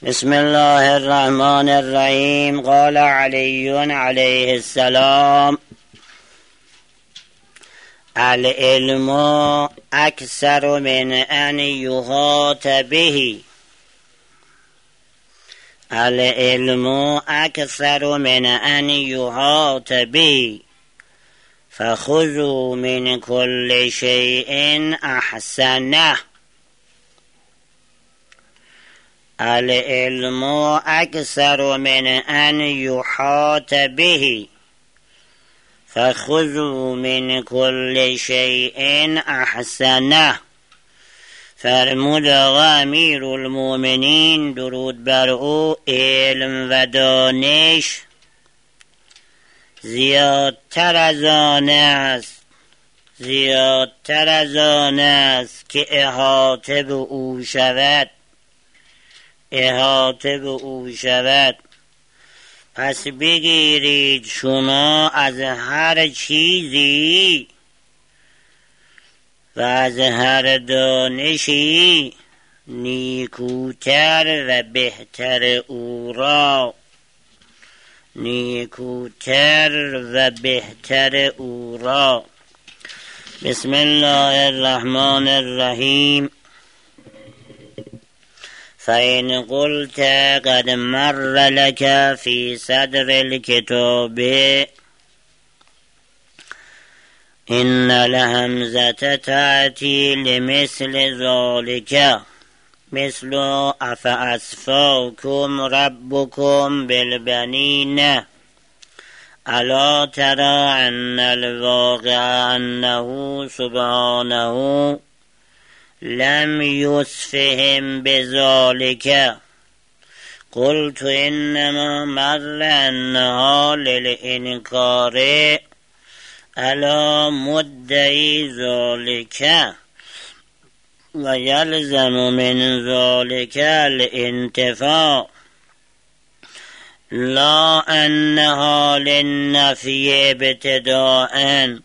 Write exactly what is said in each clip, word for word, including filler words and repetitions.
بسم الله الرحمن الرحیم. قال علی علیه السلام: العلم اکثر من ان یحاط به. العلم اکثر من ان یحاط به، فخذوا من کل شیء احسنه. العلم اکثر من ان یحاط به، فخذوا من کل شیء احسنه. فرمود آقا امیر المؤمنین درود بر او: علم و دانش زیادتر از آن است زیادتر از آن است که احاطه به او شود احاطه به او شود پس بگیرید شما از هر چیزی و از هر دانشی نیکوتر و بهتر او را نیکوتر و بهتر او را. بسم الله الرحمن الرحیم. فإن قلت قد مر لك في صدر الكتاب إن الهمزة تأتي لمثل ذلك، مثل أفأصفاكم ربكم بالبنين ألا ترى أن الواقع أنه سبحانه لم يصفهم بذلك. قلت إنما مر أنها للإنكار على مدعي ذلك، ويلزم من ذلك الانتفاع، لا أنها للنفي ابتداءً.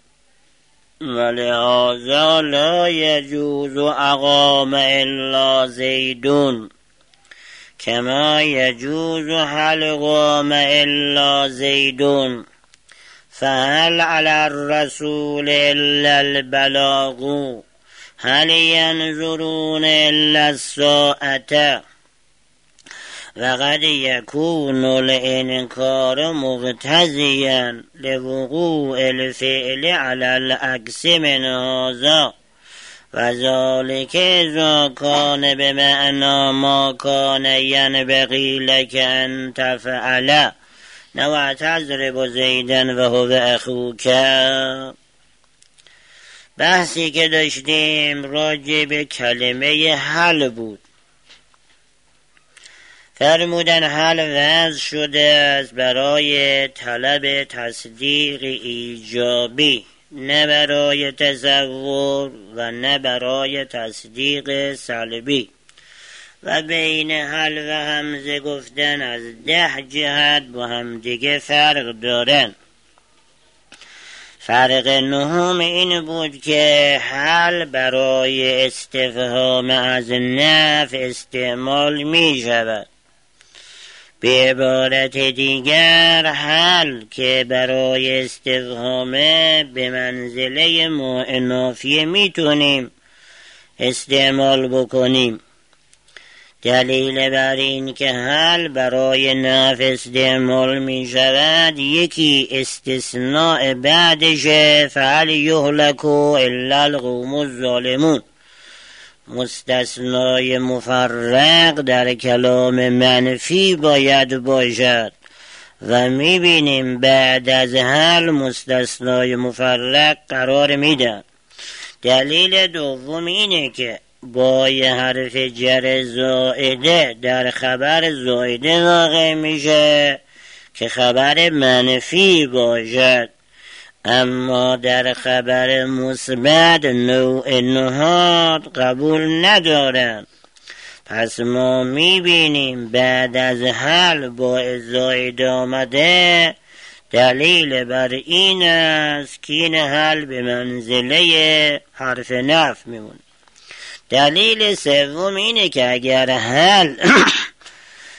ولهذا لا يجوز أقام إلا زيدون كما يجوز هل قام إلا زيدون. فهل على الرسول إلا البلاغ، هل ينظرون إلا الساعة. وقد يكون الإنكار مقتضيا لوقوع الفعل على العكس من هذا، وذلك إذا كان بمعنى ما كان ينبغي لك أن تفعل نو تضرب زیدن و هو اخوک. بحثی که داشتیم راجع به کلمه حل بود. فرمودن حل وضع شده است برای طلب تصدیق ایجابی، نه برای تصور و نه برای تصدیق سلبی. و بین حل و همزه گفتن از ده جهت با هم دیگه فرق دارن. فرق نهم این بود که حل برای استفهام از نفی استعمال می شود. به عبارت دیگر حل که برای استفهامه به منزله ما نافیه می تونیم استعمال بکنیم. دلیل بر این که حل برای نفی استعمال می شود یکی استثناء بعدش فهل یهلک الا القوم الظالمون، مستثنای مفرق در کلام منفی باید باشد و می بینیم بعد از حل مستثنای مفرق قرار میدن. دلیل دوم اینه که با یه حرف جر زائده در خبر زائده واقع میشه که خبر منفی باشد، اما در خبر مثبت نوع نهاد قبول ندارن. پس ما میبینیم بعد از حل با زائده آمده دلیل بر این است که این حل به منزله حرف نفی میمونه. دلیل سوم اینه که اگر حل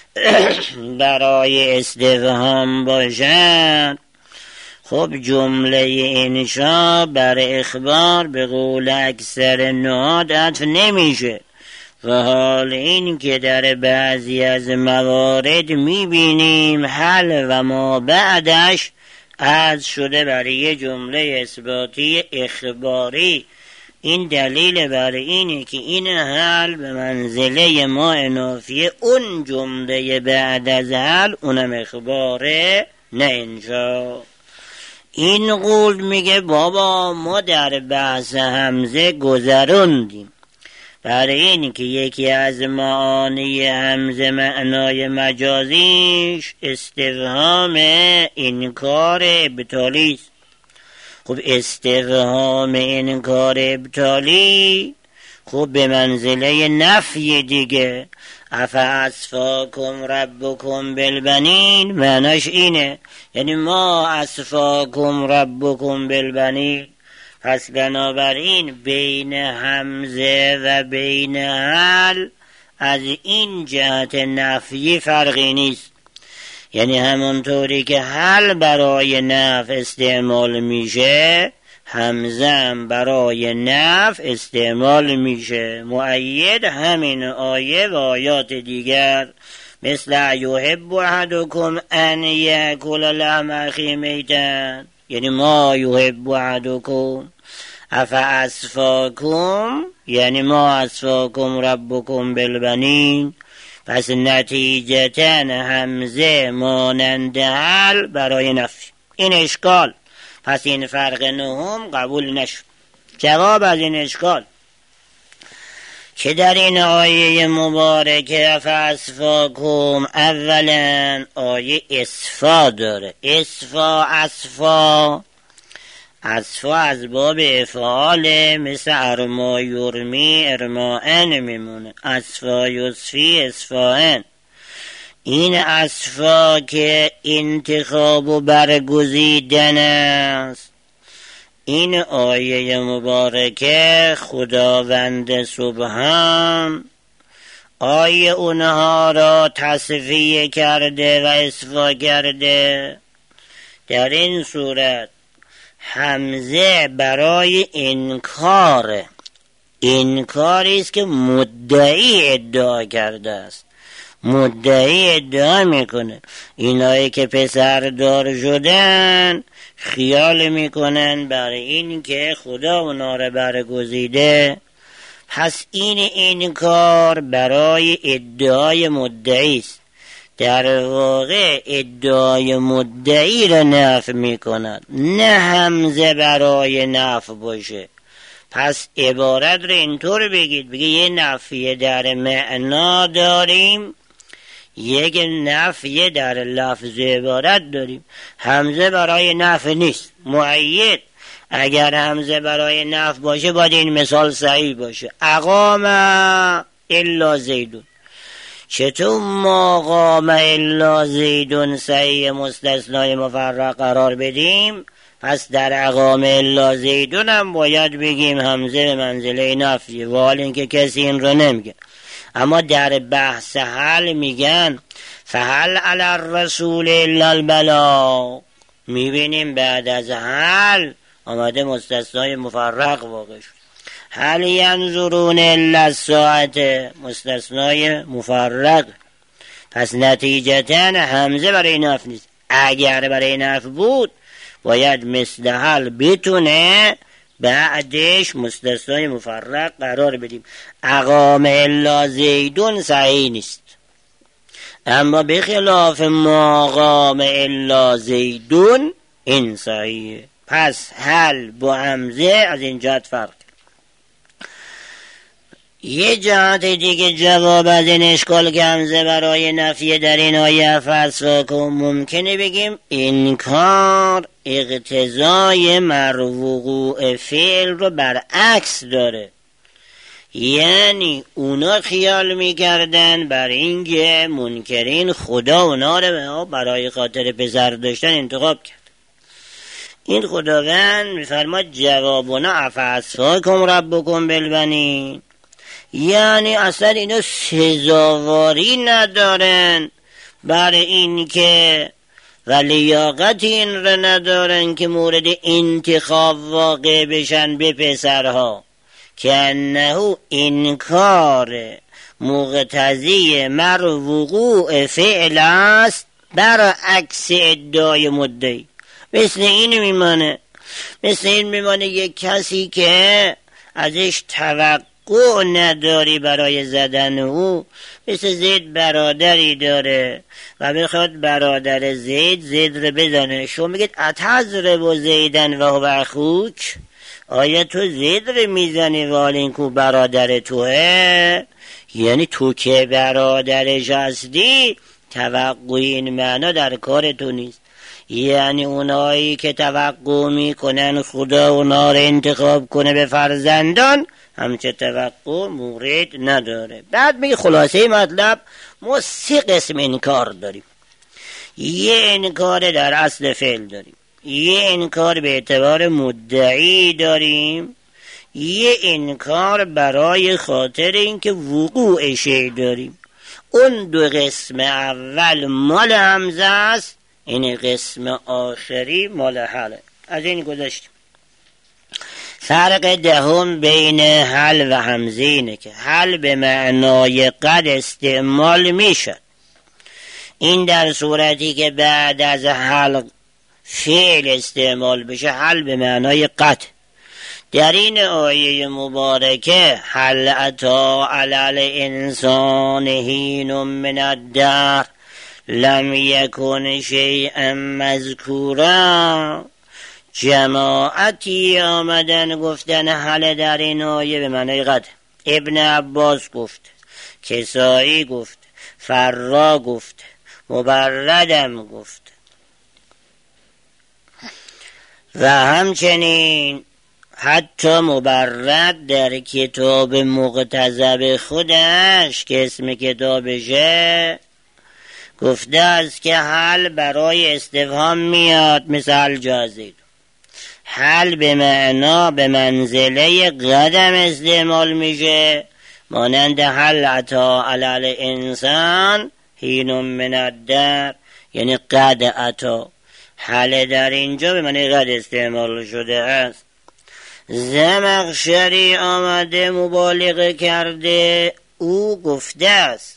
برای استفهام باشد، خب جمله انشا بر اخبار به قول اکثر نحات عطف نمیشه. و حال این که در بعضی از موارد میبینیم حل و ما بعدش عطف شده برای یه جمله اثباتی اخباری. این دلیل بر اینه که این حل به منزله ما نافیه، اون جمله بعد از حل اونم اخباره نه انشا. این قول میگه بابا ما در بحث همزه گذروندیم، برای این که یکی از معانی همزه معنای مجازیش استفهام انکار ابطالی است. خب استفهام انکار ابطالی خب به منزله نفی دیگه. افاصفاکم ربکم بالبنین معناش اینه، یعنی ما اصفاکم ربکم بالبنین. پس بنابراین بین همزه و بین حل از این جهت نفی فرقی نیست. یعنی همونطوری که حل برای نفی استعمال میشه، همزه هم برای نفی استعمال میشه. مؤید همین آیه و آیات دیگر مثل یحب احدکم ان یأکل لحم اخیه میتا، یعنی ما یحب احدکم افاصفاکم، یعنی ما اصفاکم ربکم بالبنین. پس نتیجتا همزه مانند حل برای نفی. این اشکال، پس این فرق نهم قبول نشد. جواب از این اشکال که در این آیه مبارکه افاصفاکم اولا آیه اصفا داره. اصفا اصفا اصفا از باب افعال، مثل ارما یرمی ارماءن میمونه. اصفا یصفی اصفاءن. این اصفا که انتخاب و برگزیدن است. این آیه مبارکه خداوند سبحان آیه اونها را تصفیه کرده و اصفا کرده. در این صورت همزه برای انکار، انکاری است که مدعی ادعا کرده است. مدعی ادعا میکنه اینایی که پسر دار شدن خیال میکنن برای این که خدا اونا را برگزیده. پس این انکار برای ادعای مدعی است. در واقع ادعای مدعی را نفی میکند، نه همزه برای نفی باشه. پس عبارت رو اینطور بگید، بگید یه نفی در معنا داریم، یک نفی در لفظ عبارت داریم. همزه برای نفی نیست. مؤید اگر همزه برای نفی باشه باید این مثال صحیح باشه. اقام الا زیدون. چطور ما قام الا زیدون صحیح مستثنای مفرق قرار بدیم؟ پس در اقام الا زیدون هم باید بگیم همزه به منزله نفی، و حال اینکه کسی این رو نمیگه. اما در بحث حل میگن فهل علی الرسول الا البلاغ. میبینیم بعد از حل آمده مستثنای مفرق واقع شد. هل ینظرون الا الساعة، مستثنای مفرق. پس نتیجتا همزه برای نفی نیست. اگر برای نفی بود باید مثل حل بتونه بعدش مستثنای مفرق قرار بدیم. اقام الا زیدون صحیح نیست، اما به خلاف ما قام الا زیدون این صحیحه. پس حل با همزه از این جهت فرق. یه جهت دیگه جواب از این اشکال که همزه برای نفی در این آیه افاصفاکم ممکنه بگیم انکار اقتضای مرفوع فعل رو برعکس داره. یعنی اونا خیال میکردن بر اینکه منکرین خدا اونا رو برای خاطر پسر داشتن انتخاب کرد. این خداوند میفرماد جوابنا افاصفاکم ربکم بالبنین، یعنی اصلا اینا سزاواری ندارن بر این که و لیاقت این را ندارن که مورد انتخاب واقع بشن به پسرها که انه انکار مقتضی مر وقوع فعل است بر عکس ادعای مدعی. مثل این میمانه مثل این میمانه یک کسی که ازش توقع نداری برای زدن او، مثل زید برادری داره و بخواد برادر زید زید رو بزنه، شما میگید اتضرب زیدن و هو اخوک، آیا تو زید رو میزنی و حال این کو برادر توه؟ یعنی تو که برادرش هستی توقع این معنا در کار تو نیست. یعنی اونایی که توقع میکنن خدا اونا رو انتخاب کنه به فرزندان، همچه توقع مورد نداره. بعد میگه خلاصه مطلب ما سه قسم انکار داریم. یه انکار در اصل فعل داریم، یه انکار به اعتبار مدعی داریم، یه انکار برای خاطر اینکه وقوع شی داریم. اون دو قسم اول مال همزه است، این قسم آخری مال حله. از این گذاشتیم. فرق دهم بین حل و همزه اینه که حل به معنای قد استعمال میشد. این در صورتی که بعد از حل فعل استعمال بشه حل به معنای قد. در این آیه مبارکه حل اتی علی الانسان حین من الدهر لم یکن شیئا مذکورا، جماعتی آمدن گفتن حل در این آیه به معنای قد. ابن عباس گفت، کسایی گفت، فرا گفت، مبردم گفت و همچنین حتی مبرد در کتاب مقتضب خودش که اسم کتابشه گفته است که حل برای استفهام میاد، مثل جازید. حل به معنا به منزله قدم استعمال میشه، مانند حل عطا علی الانسان حین من الدهر، یعنی قد عطا. حل در اینجا به معنی قد استعمال شده است. زمخشری آمده مبالغه کرده، او گفته است،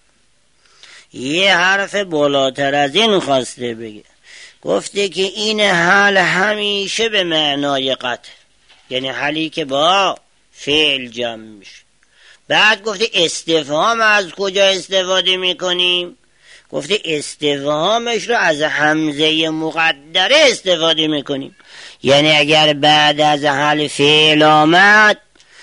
یه حرف بالاتر از این خواسته بگه، گفته که این حل همیشه به معنای قطع، یعنی حلی که با فعل جمع میشه. بعد گفته استفهام از کجا استفاده میکنیم؟ گفته استفهامش رو از همزه مقدره استفاده میکنیم. یعنی اگر بعد از حل فعل آمد،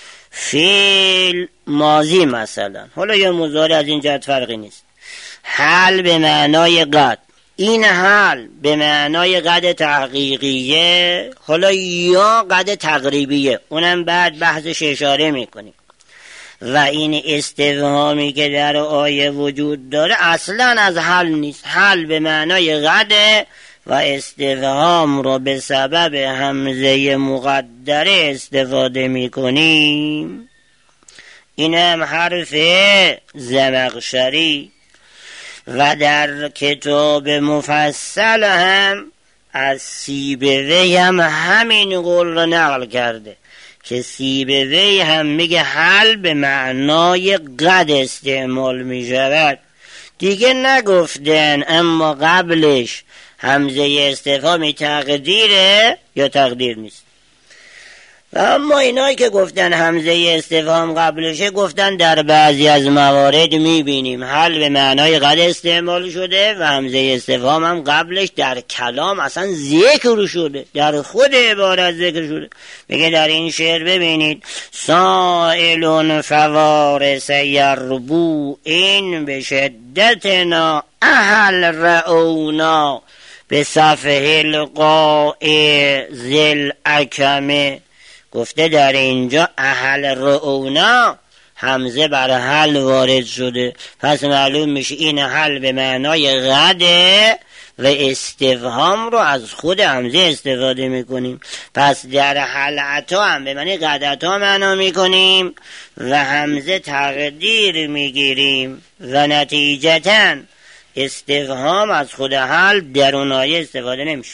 فعل ماضی مثلا، حالا یا مضارع، از این جهت فرقی نیست، حل به معنای قد، این حل به معنای قد تحقیقیه، حالا یا قد تقریبیه، اونم بعد بحثش اشاره میکنیم. و این استفهامی که در آیه وجود داره اصلا از حل نیست، حل به معنای قده و استفهام رو به سبب همزه مقدره استفاده میکنیم. این هم حرف زمخشری. و در کتاب مفصل هم از سیبوی هم همین قول رو نقل کرده که سیبوی هم میگه حل به معنای قد استعمال میشود. دیگه نگفتن اما قبلش همزه استفهامی تقدیره یا تقدیر نیست. و اما اینایی که گفتن همزه استفهام قبلشه، گفتن در بعضی از موارد میبینیم حل به معنای قد استعمال شده و همزه استفهام هم قبلش در کلام اصلا ذکر شده، در خود عبارت ذکر شده. میگه در این شعر ببینید، سائلون فوارس یربو این به شدتنا اهل رعونا به صفحه القاء ذل اکمه. گفته در اینجا اهل رعونا همزه بر حل وارد شده، پس معلوم میشه این حل به معنای قده و استفهام رو از خود همزه استفاده میکنیم. پس در حل عطا هم به معنی قد عطا معنا میکنیم و همزه تقدیر میگیریم و نتیجتاً استفهام از خود حل در اون آیه استفاده نمیشه.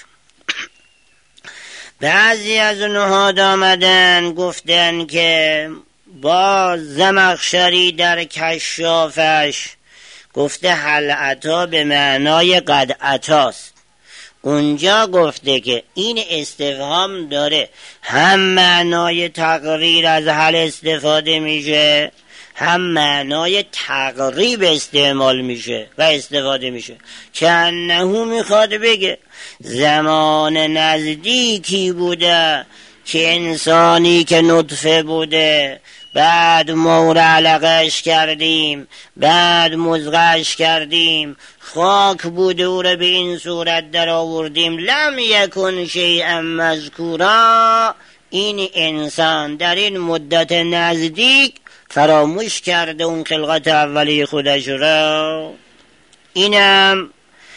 بعضی از نهاد آمدن گفتن که با زمخشری در کشافش گفته هل اتی به معنای قد اتاست. اونجا گفته که این استفهام داره هم معنای تقریر از هل استفاده میشه، هم معنای تقریب استعمال میشه و استفاده میشه. که انهو میخواد بگه زمان نزدیکی بوده که انسانی که نطفه بوده، بعد مور علقش کردیم، بعد مزغش کردیم، خاک بوده او را به این صورت در آوردیم، لم یکن شیئا مذکورا. این انسان در این مدت نزدیک فراموش کرده اون خلقت اولی خودش را. اینم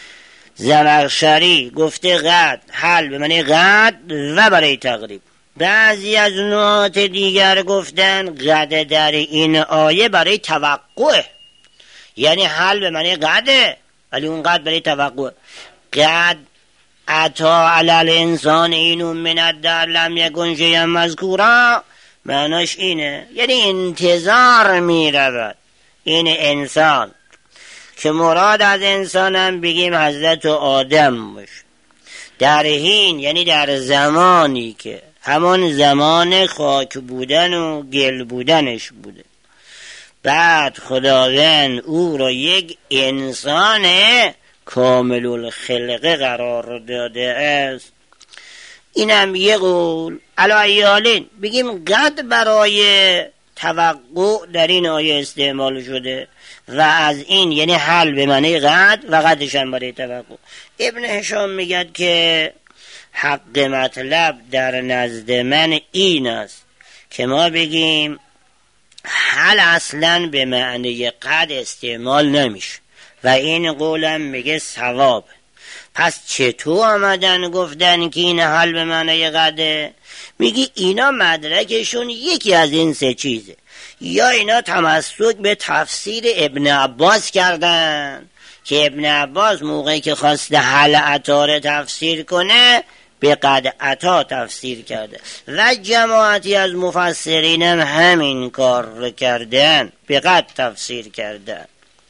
زمخشری گفته قد حل به معنی قد و برای تقریب. بعضی از نوعات دیگر گفتن قد در این آیه برای توقع، یعنی حل به معنی قده ولی اون قد برای توقع. قد اتا علی الانسان اینو من الدهر لم یکن شیئا مذکورا معناش اینه، یعنی انتظار می رود این انسان، که مراد از انسان هم بگیم حضرت آدم باشه، در حین یعنی در زمانی که همان زمان خاک بودن و گل بودنش بوده، بعد خداوند او را یک انسان کامل الخلقه قرار داده است. اینم یه قول. علایالین بگیم قد برای توقع در این آیه استعمال شده و از این یعنی حل به معنی قد و قدش هم برای توقع. ابن هشام میگد که حق مطلب در نزد من این است که ما بگیم حل اصلا به معنی قد استعمال نمیشه و این قولم میگه ثواب. پس چطور آمدن گفتن که این حل به معنی قده؟ میگی اینا مدرکشون یکی از این سه چیزه، یا اینا تمسک به تفسیر ابن عباس کردن که ابن عباس موقعی که خواست حل عطا تفسیر کنه به قد عطا تفسیر کرده و جماعتی از مفسرین هم همین کار کردن، به قد تفسیر کردن.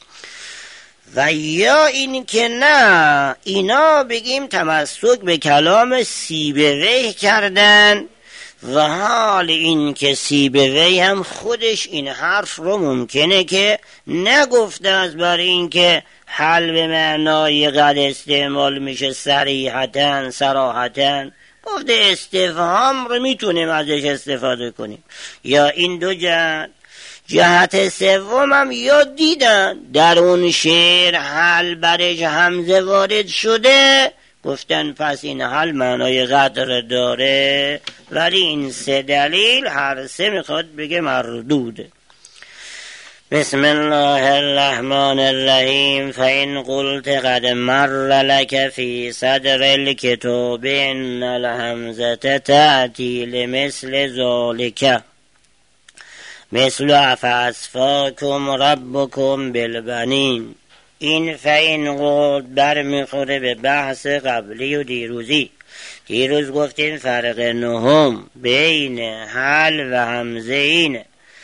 و یا این که نه اینا بگیم تمسک به کلام سیبویه کردن و حال این که سیبویه هم خودش این حرف رو ممکنه که نگفته از برای این که حل به معنای قد استعمال میشه صریحتاً صراحتاً، گفته استفهام رو میتونیم ازش استفاده کنیم. یا این دو جهت. جهت سوم هم یاد دیدن در اون شعر حل برش همزه وارد شده، گفتن پس این حل معنای قدر داره، ولی این سه دلیل هر سه میخواد بگه مردوده. بسم الله الرحمن الرحیم. فإن قلت قد مر لك في صدر الكتاب إن الهمزة تأتي لمثل ذلك مثل افاسفاکم ربکم بالبنین. این فإن قلت برمیخوره به بحث قبلی و دیروزی. دیروز گفتیم فرق نهم بین حل و همزه اینه،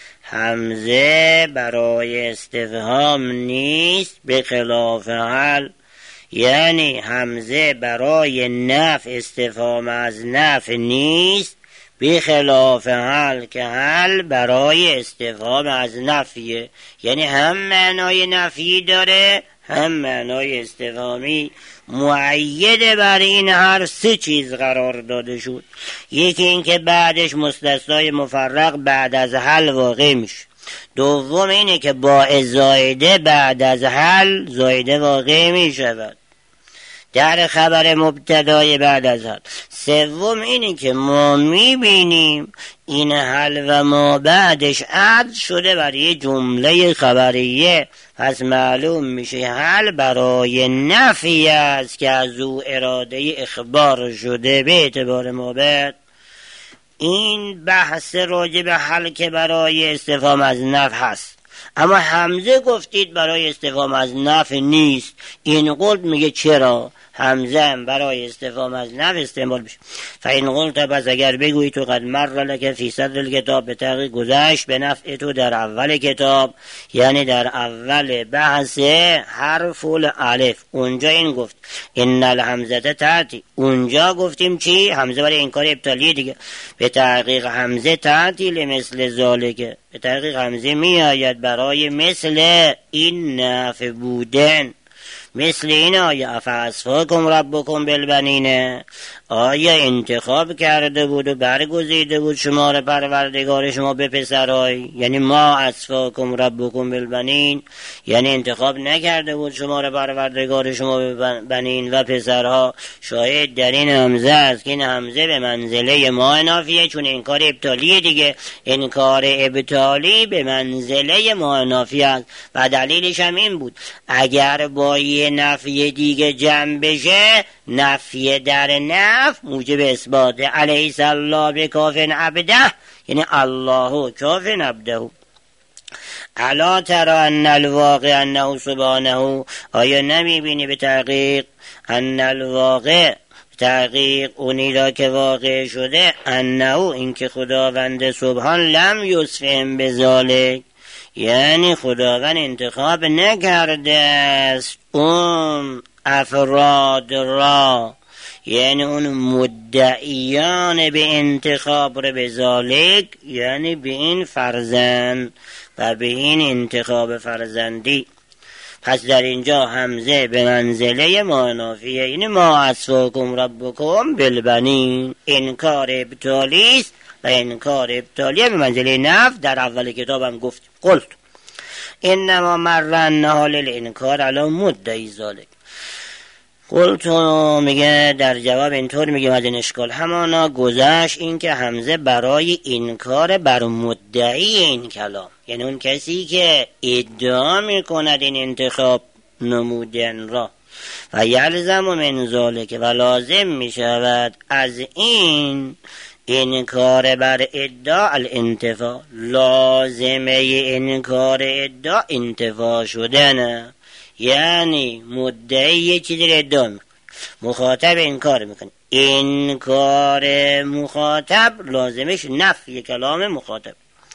همزه برای استفهام نیست به خلاف حل، یعنی همزه برای نفع استفهام از نفع نیست به خلاف حل که حل برای استفهام از نفیه، یعنی هم معنای نفی داره هم معنای استفهامی. معید بر این هر سه چیز قرار داده شد. یکی این که بعدش مستثنای مفرق بعد از حل واقع میشه. دوم اینه که با زائده بعد از حل زائده واقع میشود در خبر مبتدای بعد از حل. سوم اینه که ما میبینیم این حل و ما بعدش عد شده برای جمله خبریه، پس معلوم میشه حل برای نفی است که از او اراده اخبار شده به اعتبار ما بعد. این بحث راجع به حل که برای استفهام از نفی هست. اما همزه گفتید برای استفهام از نفی نیست. این قلت میگه چرا همزه هم برای استفهام از نفی استعمال بشه. فاین قلت پس اگر بگویی تو قد مر لک فی صدر الکتاب، به تحقیق گذشت به نفع تو در اول کتاب، یعنی در اول بحث حرف الالف، اونجا این گفت ان الحمزه تاتی، اونجا گفتیم چی؟ همزه برای انکار ابطالی دیگه. به تحقیق همزه تاتی لمثل ذالک، به تحقیق همزه می آید برای مثل این نفع بودن. مثل این آیا افاصفاکم ربکم بالبنین، آیا انتخاب کرده بود و برگزیده بود شما را پروردگار شما به پسرای، یعنی ما اصفاکم ربکم بالبنین، یعنی انتخاب نکرده بود شما را پروردگار شما به بنین و پسرها. شاید در این همزه است که این همزه به منزله ما نافیه، چون انکار ابطالی دیگه، انکار ابطالی به منزله ما نافیه است. و دلیلش هم این بود اگر با یه نفی دیگه جمع بشه، نفی در نف موجب اثبات. الیس الله بکاف عبده، یعنی الله کاف عبده. الا تری ان الواقع انه سبحانه، آیا نمیبینی به تحقیق ان الواقع، تحقیق اونی را که واقع شده، انه اینکه خداوند سبحان لم یسفهم بذالک، یعنی خداوند انتخاب نکرده است اون افراد را، یعنی اون مدعیان به انتخاب را به ذالک، یعنی به این فرزند و به این انتخاب فرزندی. پس در اینجا همزه به منزله ما نافیه، یعنی ما اصفاکم ربکم بالبنین، انکار ابطالی است و انکار ابطالی به منزله نفی. در اول کتابم گفت قلت انما مرنها للانکار علی مدعی ذالک. قلت میگه در جواب اینطور میگه از این اشکال همانا گذشت این که همزه برای انکار بر مدعی این کلام، یعنی اون کسی که ادعا میکند این انتخاب نمودن را، و یلزم من ذالک، و لازم میشود از این انکار بر ادعا الانتفاع، لازمه انکار ادعا انتفاع شدنه، یعنی مدعی یه چیزی رو ادعا میکنه، مخاطب انکار میکنه، انکار مخاطب لازمش نفی کلام مخاطب،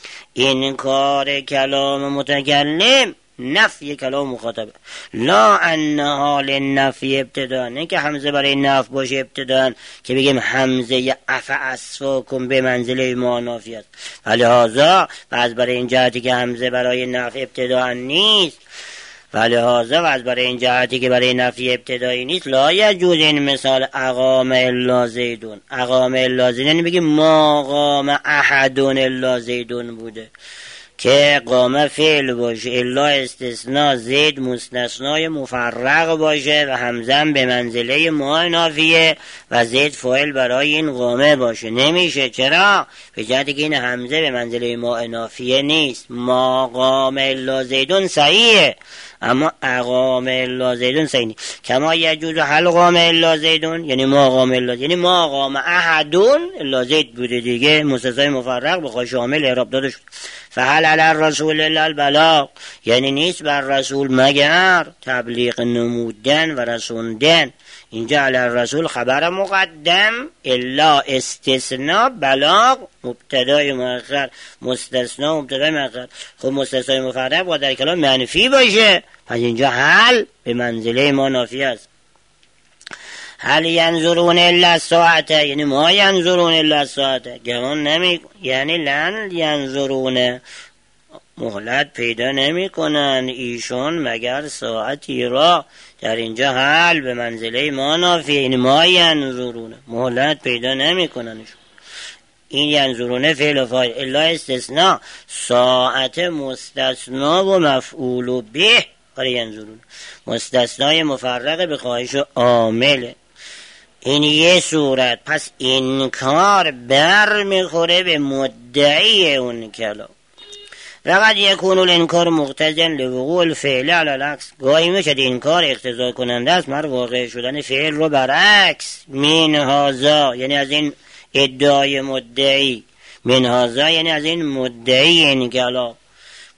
انکار کلام متکلم نفی کلام مخاطب. لا ان حال نفی ابتدا، نه که همزه برای نفی باشه ابتدا که بگیم همزه اف اصفاکم به منزله ما نافی است، ولهذا و از برای این جهتی که همزه برای نفی ابتدا نیست، ولهذا و از برای این جهتی که برای نفی ابتدایی نیست، لا یجوز این مثال اقام الا زیدون، اقام الا زیدون یعنی بگیم ما قام احدون الا زیدون بوده که قام فعل باشه، الا استثناء، زید مستثنای مفرق باشه و همزن به منزله ما نافیه و زید فاعل برای این قامه باشه. نمیشه. چرا؟ به جهتی که این همزه به منزله ما نافیه نیست. ما قام الا زیدون صحیحه، اما اقام الا زیدون صحیح نیست. کما یجوز هل قام الا زیدون، یعنی ما قام الا، یعنی ما قام احدون الا زید بوده دیگه، مستثنای مفرق بخواه شامل اعراب داده شد. فهل علی الرسول الا البلاغ، یعنی نیست بر رسول مگر تبلیغ نمودن و رسوندن. اینجا علی الرسول خبر مقدم، الا استثناء، بلاغ مبتدای مؤخر، مستثنا مبتدای مؤخر. خب مستثنای مفرق با در کلام منفی باشه، پس اینجا حل به منزله ما نافی است. هل ینظرون الا الساعه، یعنی ما ینظرون الا الساعه، گمان نمی، یعنی لن ینظرون، مهلت پیدا نمی کنن ایشون مگر ساعتی را. در اینجا حل به منزله ما نافیه، یعنی ما ینظرون، مهلت پیدا نمی کننشون. این ینظرونه فعل و فاعل، الا استثناء، ساعت مستثنا و مفعول به، برای ینظرون مستثنای مفرق به خواهش و عامله. این یه صورت. پس انکار بر میخوره به مدعی اون کلام. وقد یکون الانکار مقتضیًا لوقوع الفعل علی العکس، گاهی میشد انکار اقتضا کننده است مر واقع شدن فعل رو برعکس. من هذا یعنی از این ادعای مدعی، من هذا یعنی از این مدعی این کلام.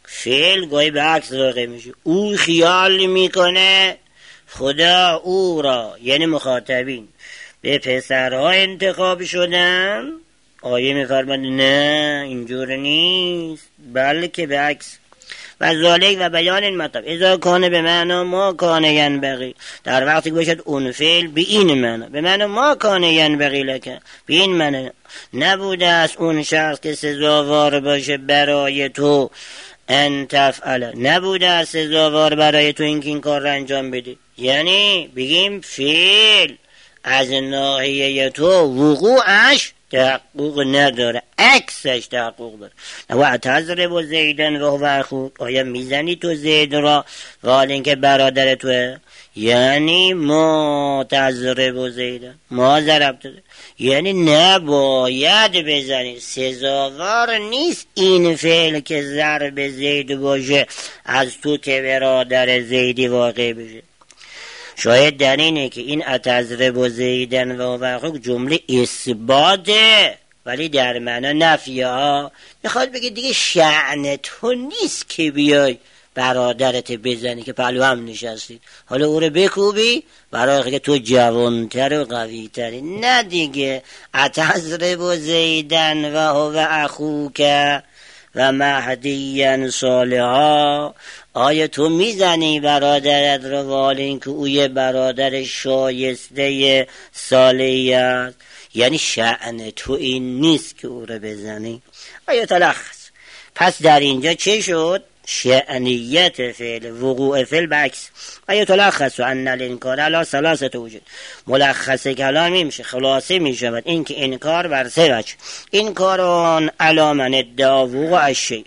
فعل گاهی به عکس واقع میشه. او خیال میکنه خدا او را، یعنی مخاطبین، به پسرها انتخاب شدن. آیه میفرماد نه اینجور نیست، بلکه به عکس. و ذالک و بیان این مطلب اذا کانه به معنا ما کانه ینبغی، در وقتی که باشد اون فعل به این معنا، به معنا ما کانه ینبغی لکه، به این معنا نبوده است اون شخص که سزاوار باشه برای تو ان تفعل، نبوده است سزاوار برای تو اینکه این کار را انجام بده. یعنی بگیم فعل از ناحیه تو وقوعش تحقق نداره، عکسش تحقق داره. و تضرب زیدن و هو اخوک، آیا میزنی تو زید را و حال اینکه برادر توه؟ یعنی ما تضرب زیدن، ما ضرب داده، یعنی نباید بزنی، سزاوار نیست این فعل که ضرب زید باشه از تو که برادر زیدی واقع بشه. شاید در اینه که این اتضرب و زیدن و وقوق جمله اثباته ولی در معنی نفیه ها. میخواد بگه دیگه شأن تو نیست که بیای برادرت بزنی که پهلو هم نشستید، حالا او رو بکوبی برای که تو جوانتر و قویتری. نه دیگه، اتضرب و زیدن و هو اخوک و مهدی صالحا، آیا تو میزنی برادرت رو وال این که او یه برادر شایسته صالحی است؟ یعنی شأن تو این نیست که او رو بزنی. آیا تلخص پس در اینجا چه شد؟ شأنیت فعل، وقوع فعل بعکس. آیا تلخص و ان الانکار علی ثلاثه وجود، ملخص کلامی میشه، خلاصه میشود این که انکار بر سه وجه. انکارون علی من ادعا وقوع الشیء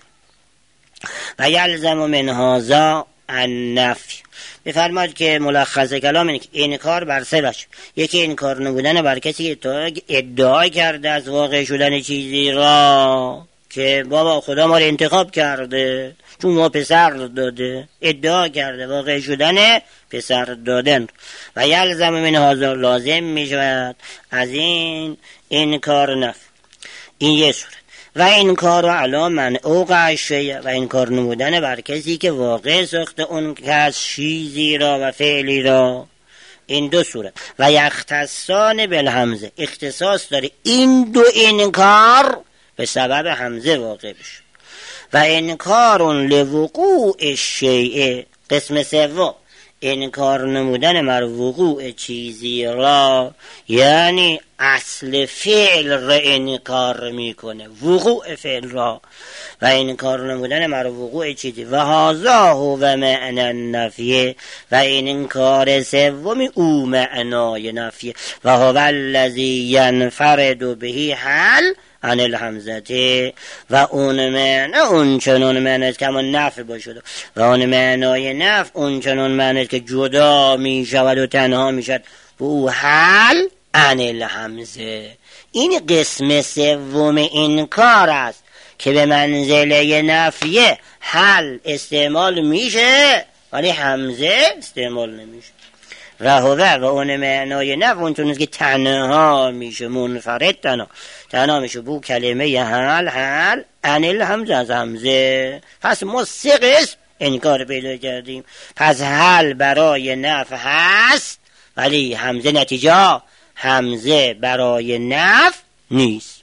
و یلزم من هذا النفی. بفرماد که ملخص کلام اینه که انکار بر سه وجه. یکی انکار نبودن بر کسی که ادعا کرده از واقع شدن چیزی را که بابا خدا ما رو انتخاب کرده چون ما پسر داده، ادعا کرده واقع شدن پسر دادن. و یلزم من هذا، لازم میشود از این انکار نفی. این یه صورت. و انکار علی من اوقع شیء، و انکار نمودن بر کسی که واقع ساخته اون کس چیزی را و فعلی را. این دو صورت. و یختصان بالحمزه، اختصاص داره این دو انکار به سبب حمزه واقع بشه. و انکار لوقوع الشیء، قسم سوم انکار نمودن مر وقوع چیزی را، یعنی اصل فعل را انکار میکنه، وقوع فعل را. و انکار نمودن مر وقوع چیزی و هذا هو معنی النفی، و این انکار سوم او معنای نفی. و هو الذی ینفرد به حل عن الحمزه، و اون معنی اون چنون معنی است که همون نفی باشد، و اون معنای نفی اون چنون معنی است که جدا می شود و تنها می شود و او حل عن الحمزه. این قسم سوم انکار است که به منزله نفیه حل استعمال میشه ولی حمزه استعمال نمیشه. و هو و اون معنای نفی اون چنون است که تنها میشه، منفرد تنها تنها میشه بو کلمه حل حل عن الحمزه، از حمزه. پس ما سه قسم انکار پیدا کردیم. پس حل برای نفی هست ولی حمزه نتیجه حمزه برای نفی نیست.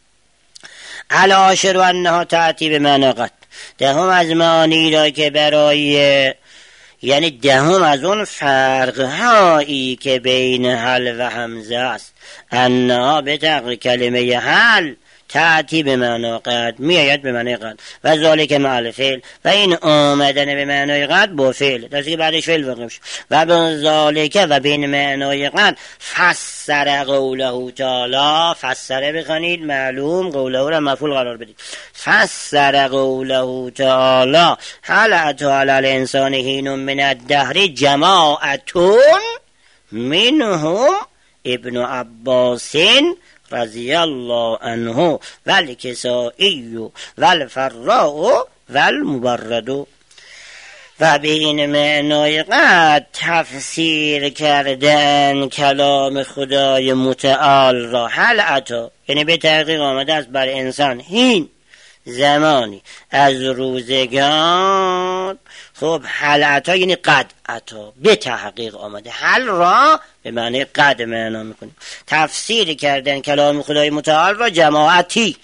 العاشر و انها تأتی به معنی قط، دهم از معانی را که برای، یعنی دهم از اون فرق هایی که بین حل و حمزه است، انها به تقر کلمه حل تأتی به معنی قد، میآید به معنی قد، و ذالک مع الفعل، و این آمدن به معنی قد با فعل، درسته که بعدش فعل واقع میشه. و به ذالک و بین معنی قد فسر قوله تعالی، فسر بخوانید معلوم، قوله را مفعول قرار بدید. فسر قوله تعالی هل اتی علی الانسان حین من الدهر جماعتون منهم ابن عباس رضی الله عنه والکسائی والفراء والمبرد. و به این معنای قد تفسیر کردن کلام خدای متعال را. هل اتی یعنی به تحقیق آمده است بر انسان هین زمانی از روزگار. خب حل عطا یعنی قد عطا به تحقیق آمده. حل را به معنی قد معنا میکنیم. تفسیر کردن کلام خدای متعال را جماعتی.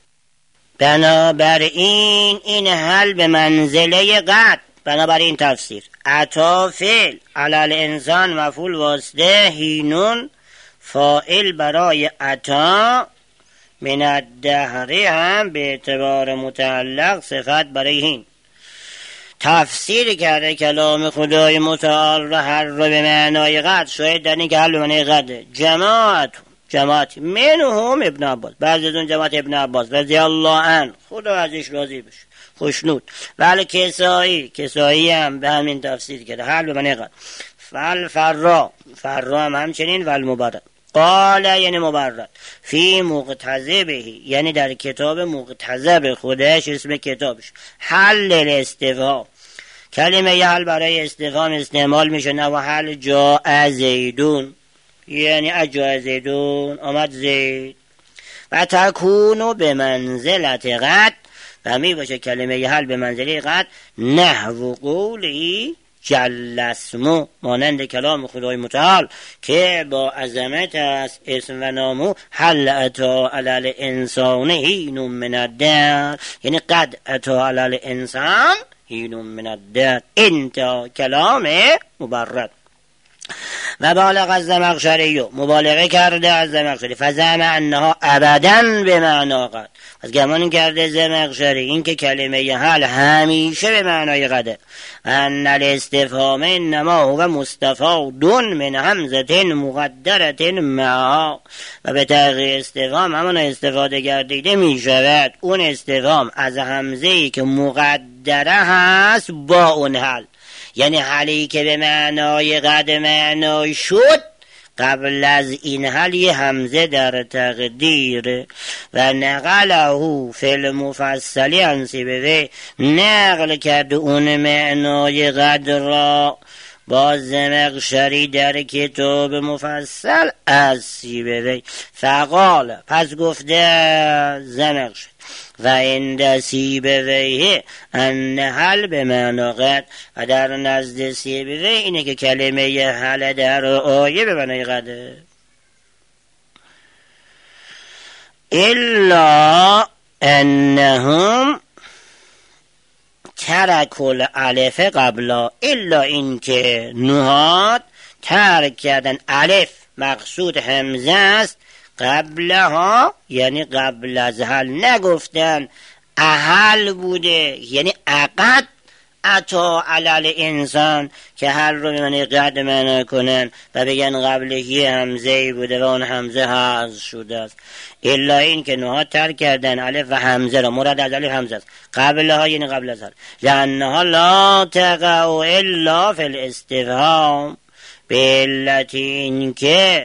بنابراین این حل به منزله قد، بنابراین تفسیر عطا فعل علل انسان مفعول واسطه هینون فاعل برای عطا من الدهری هم به اعتبار متعلق صفت برای هین. تفسیر کرده کلام خدای متعال را هر را به معنای قد، شاید در این که حل به معنای قده. جماعت جماعت منهم ابن عباس، بعضی از اون جماعت ابن عباس رضی الله عنه خدا ازش راضی بشه خوشنود. ولی کسایی کسایی هم به همین تفسیر کرده حل به معنای قد. فل فرا فرا هم همچنین ول مبرد قال یعنی مبرد فی مقتضبه یعنی در کتاب مقتضب خودش اسم کتابش حل الاستفهام. کلمه ی حل برای استفهام استعمال میشه. نه و حل جاء زیدون یعنی اجاء زیدون آمد زید. و تکونو به منزلت قد و می باشه کلمه ی حل به منزله قد نحو قولی جل اسمو مانند کلام خدای متعال که با عظمت است اسم و نامو حل اتا علل انسان هین من الدهر یعنی قد اتا علل انسان هین من الدهر. انتا کلام مبرد. و بالغ الزمخشری مبالغه کرده از زمخشری فزعم انها ابدا به معنا قد. از گمان کرده زمخشری این که کلمه ی حل همیشه به معنای قده. ان الاستفهام انما هو مستفاد من همزه مقدره معها و به تحقیق استفهام همان استفاده گردیده می شود اون استفهام از همزه‌ای که مقدره هست با اون حل، یعنی حلی که به معنای قد معنای شد قبل از این حل یه همزه در تقدیر. و نقله فی المفصلی انسیبه نقل کرد اون معنای قد را با زمخشری در کتاب مفصل از سیبوی. فقال پس گفته زمخشری و عند سیبویه ان حل به معنا قد و در نزد سیبوی اینه که کلمه حل در آیه به معنای قده. الا انهم ترک الالف قبلا الا این که نهاد ترک کردن الف مقصود همزه است قبلها یعنی قبل از حل نگفتن احل بوده یعنی عقد عطا علل انسان که حل رو به معنی قد معنا کنن و بگن قبل یه همزه بوده و اون همزه حذف شده است. الا این که نهاد ترک کردن الف و همزه را مراد از الف همزه است قبلها یعنی قبل از حل لانها لا تقع الا فی الاستفهام به علت این که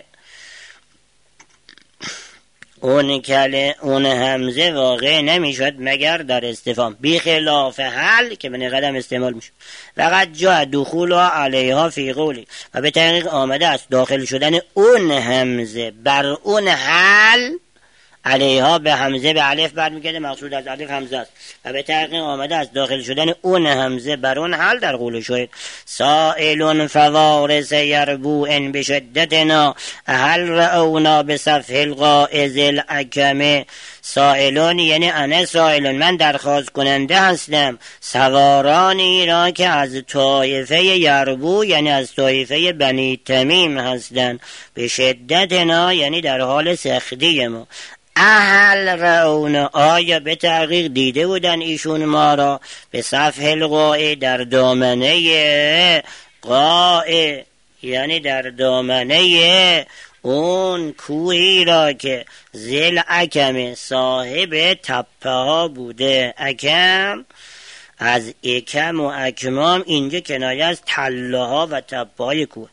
اون کله اون همزه واقع نمیشد مگر در استفهام بی خلاف حل که به قدم استعمال میشه. فقط جا دخولها علیها فی قولی و به تحقیق آمده است داخل شدن اون همزه بر اون حل علیها به همزه به الف برمیگرده مقصود از الف همزه است و به تحقیق آمده است داخل شدن اون همزه بر اون حل در قول شاید سائل فوارس یربو ان بشدتنا هل رأونا بصفح القائز الاکمه. سائلون یعنی انا سائلون من درخواست کننده هستم سوارانی را که از طایفه یربو یعنی از طایفه بنی تمیم هستند به شدتنا یعنی در حال سختی ما. اهل رعون آیا به تحقیق دیده بودن ایشون ما را به صفح القاع در دامنه قاع یعنی در دامنه اون کوهی را که ذل اکم صاحب تپه ها بوده. اکم از اکم و اکمام اینجا کنایه از تله ها و تپه های کوه.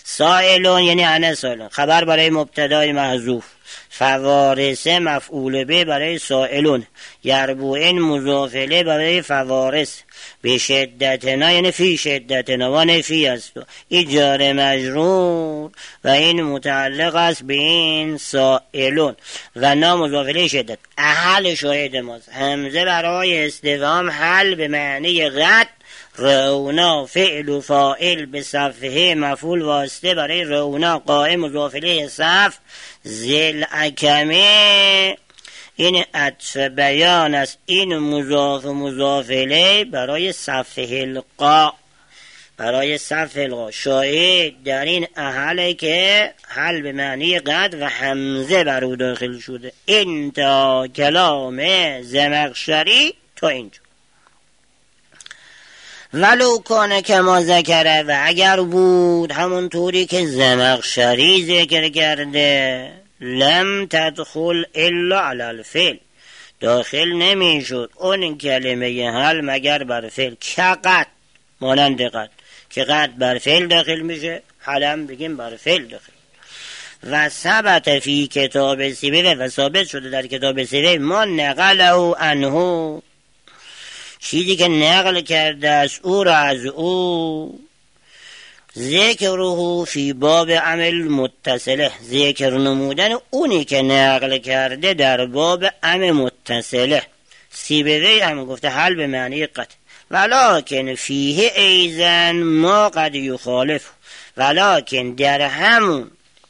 سائلون یعنی انا سائلون، خبر برای مبتدای محذوف. فوارسه مفعول به برای سائلون. یربوئن مضاف الیه برای فوارس. به شدتنا یعنی فی شدتنا و نفی است. این جار مجرور و این متعلق است به این سائلون و نام مضاف الیه شدت. اهل شاهد ماست. همزه برای استفهام حل به معنی قد. رونا فعل و فاعل به صفحه مفعول واسطه برای رونا قائم مضاف الیه صف. ذل اکمه این عطف بیان است. این مضاف مضاف الیه برای صفحه القا، برای صفحه القا. شاهد در این اهله که حل به معنی قد و همزه بر او داخل شده. انتا کلام زمخشری تا اینجا. ولو کانه که ما ذکره و اگر بود همونطوری که زمخشری ذکر کرده لم تدخل الا علی الفعل، داخل نمی شد اون کلمه حل مگر بر فعل. که قد مانند قد که قد بر فعل داخل میشه، حلم بگیم بر فعل داخل. و ثبت فی کتاب سیبوی و ثابت شده در کتاب سیبوی ما نقله عنه، چیزی که نقل کرده است او را از او. ذکره فی باب عمل متصله، ذکر نمودن اونی که نقل کرده در باب عمل متصله. سیبوی هم گفته حل به معنی قط. ولکن فیه ایزن ما قد یخالف، ولکن در همون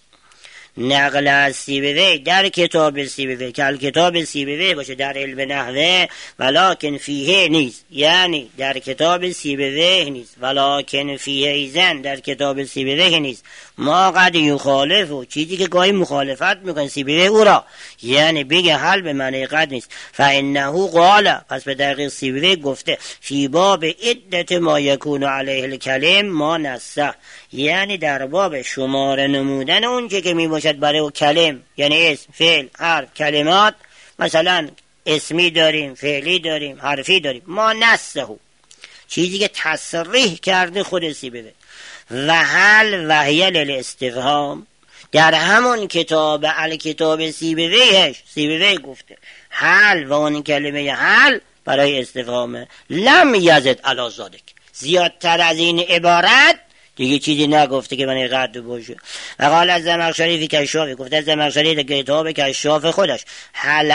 نقل از سیبوی در کتاب سیبوی که کتاب سیبوی باشه در علم نحوه، ولکن فیه نیست، یعنی در کتاب سیبوی نیست. ولکن فیه ایزن در کتاب سیبوی نیست. ما قد یخالفو، چیزی که گاهی مخالفت میکنه سیبوی او را، یعنی بگه حل به معنی قد نیست. فانه قال، پس به دقیق سیبوی گفته فی باب عدت ما یکون علیه الکلم ما نسه، یعنی در باب شمار نمودن اون که که می باشد برای او کلم، یعنی اسم، فعل، حرف، کلمات. مثلا اسمی داریم، فعلی داریم، حرفی داریم. ما نسه، چیزی که تصریح کرده خود سیبوی. و حل وحی للاستفهام، در همون کتاب الکتاب سیبویش سیبوی گفته حل و اون کلمه حل برای استفهامه. لم یزد علی ذالک، زیادتر از این عبارت دیگه چیزی نگفته که من قد باشه. و قال از زمخشری فی کشاف، گفته از زمخشری در کتاب کشاف خودش هل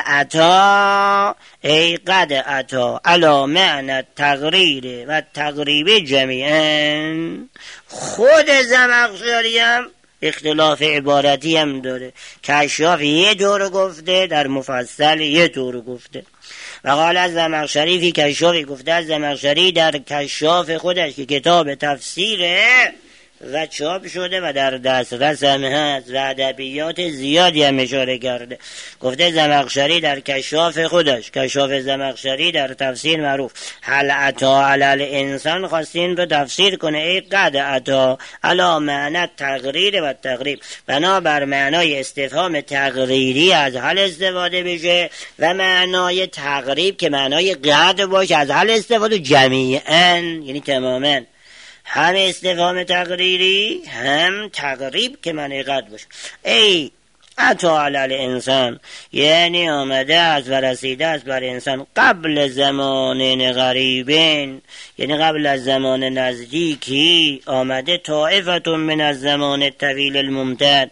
اتا ای قد اتا علا معنی تقریر و تقریب جمیعا. خود زمخشری هم اختلاف عبارتی هم داره. کشاف یه دور گفته، در مفصل یه دور گفته. و قال از زمخشری فی کشافی، گفته از زمخشری در کشاف خودش که کتاب تفسیره و چاپ شده و در دسترس هم هست و ادبیات زیادی هم اشاره کرده. گفته زمخشری در کشاف خودش، کشاف زمخشری در تفسیر معروف، هل اتا علی الانسان، خواستین رو تفسیر کنه ای قد اتا علی معنی تقریر و تقریب، بنابر معنای استفهام تقریری از هل استفاده بشه و معنای تقریب که معنای قد باشه از هل استفاده جمیعا، یعنی تماما، هم استفهام تقریری هم تقریب که معنی قد باشه. ای اتا علی الانسان، یعنی آمده است و رسیده است بر انسان قبل زمان غریبین، یعنی قبل از زمان نزدیکی آمده، طائفتون من از زمان طویل الممتد.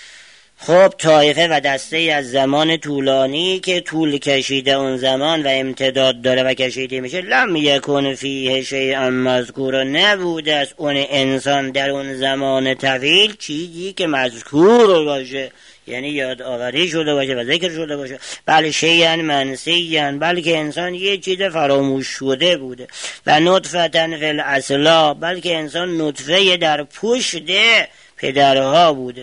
خب طایفه و دسته از زمان طولانی که طول کشیده اون زمان و امتداد داره و کشیده میشه. لم یکن فیه شیئا مذکور، نبوده است اون انسان در اون زمان طویل چیزی که مذکور باشه، یعنی یاد آوری شده باشه و ذکر شده باشه. بل شیئا منسیا، بلکه انسان یه چیز فراموش شده بوده. و نطفتن فی الاصلا، بلکه انسان نطفه در پشت پدرها بوده.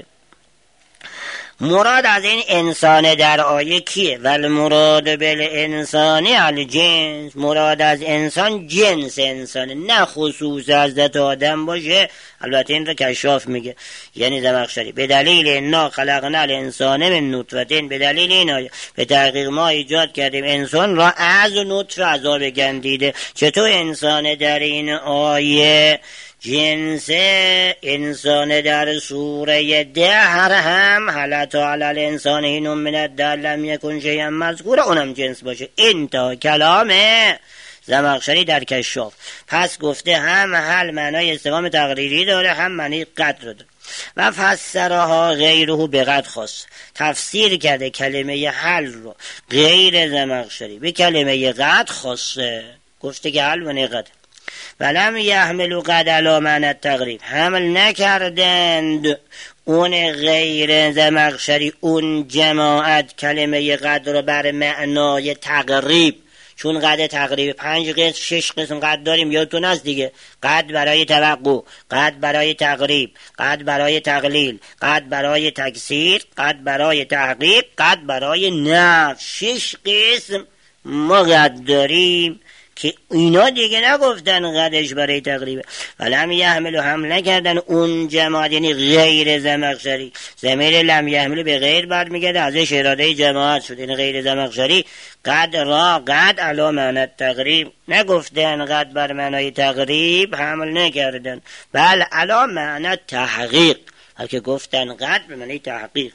مراد از این انسان در آیه کیه؟ ول مراد بل انسانی الجنس، مراد از انسان جنس انسان، نه خصوص حضرت آدم باشه. البته این رو کشاف میگه، یعنی زمخشری به دلیل انا خلقنا الانسان من نطفه، به دلیل این آیه به تحقیق ما ایجاد کردیم انسان را از نطفه عذاب گندیده. چطور انسان در این آیه جنس انسان در سوره دهر هم حالت علل انسان اینو من الدهر لم یکن شیئا مذکورا اونم جنس باشه. این تا کلام زمخشری در کشاف. پس گفته هم حل معنای استفهام تقریری داره، هم معنی قد رو داره. و فسرها غیره به قد خاص، تفسیر کرده کلمه حل رو غیر زمخشری به کلمه قد خاصه. گفته که حل معنی قد. ولم یحملوا قد علی معنی التقریب، حمل نکردند اون غیر زمخشری اون جماعت کلمه قد رو بر معنای تقریب. چون قد تقریب پنج قسم شش قسم قد داریم، یادتون هست دیگه. قد برای توقع، قد برای تقریب، قد برای تقلیل، قد برای تکثیر، قد برای تحقیق، قد برای نفی. شش قسم ما قد داریم که اینا دیگه نگفتن قدش برای تقریبه. ولم یحملوا حمل نکردن اون جماعت یعنی غیر زمخشری. ضمیر لم یحملوا به غیر بعد میگه ازش اراده جماعت شد، این غیر زمخشری قد را قد علی معنی تقریب نگفتن، قد بر معنای تقریب حمل نکردن، بل علی معنی تحقیق، بلکه گفتن قد به معنی تحقیق.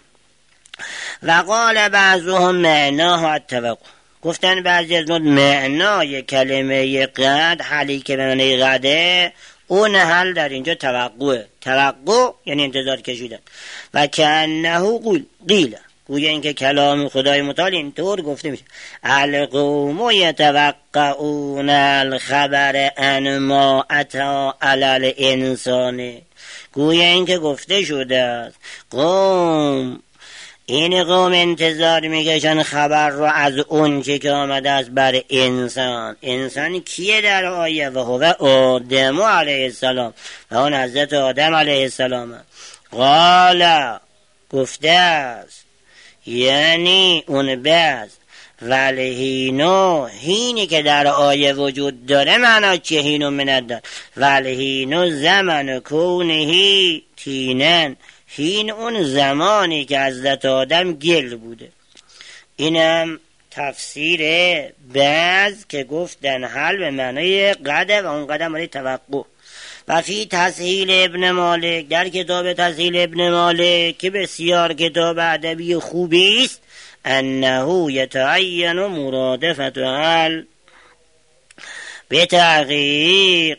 و قال بعضهم معناه التوقع، گفتن بعضی از نوع معنای کلمه قد حالی که به معنی قده اون حل در اینجا توقعه. توقع یعنی انتظار کشیدن. و کانه قیل، گویا اینکه کلام خدای متعال اینطور گفته میشه القوم یتوقعون الخبر ان ما اتی علی الانسان. گویا اینکه گفته شده است قوم این قوم انتظار میکشن خبر رو از اون چه که آمده است بر انسان. انسان کیه در آیه؟ و هو آدم علیه السلام، و اون حضرت آدم علیه السلام. قال گفته است یعنی اون بعض ولهینو، هینی که در آیه وجود داره معنا چیه؟ هینو مندد ولهینو زمن کونهی تینن، هین اون زمانی که حضرت آدم گل بوده. اینم تفسیر بعض که گفتن حل به معنی قده و اون قدم معنی توقع. و فی تسهیل ابن مالک، در کتاب تسهیل ابن مالک که بسیار کتاب ادبی خوبی است، انه یتعین مرادفت حل به تحقیق،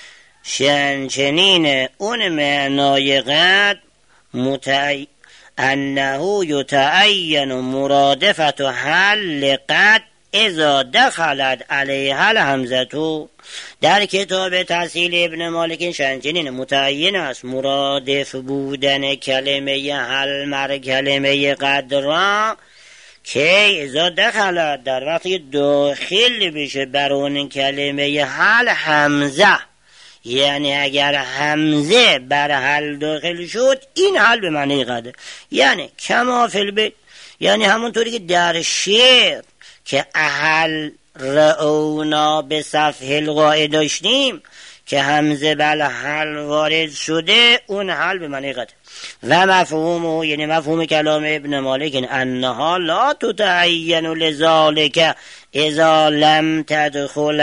شنچنین اون معنای قد متعین انه یتعین مرادفت حل قد اذا دخلت علیها الهمزه. در کتاب تسهیل ابن مالک شنچنین متعین است مرادف بودن کلمه حل مر کلمه قد را که اذا دخلت در وقتی داخل بشه بر اون کلمه حل همزه، یعنی اگر همزه بر حل داخل شد این حل به معنی قده. یعنی کما فی البیت، یعنی همونطوری که در شعر که اهل رعونا به صفح القاع داشتیم که همزه بر حل وارد شده اون حل به معنی قده. و مفهومه یعنی مفهوم کلام ابن مالک انها لا تتعین لذالک اذا لم تدخل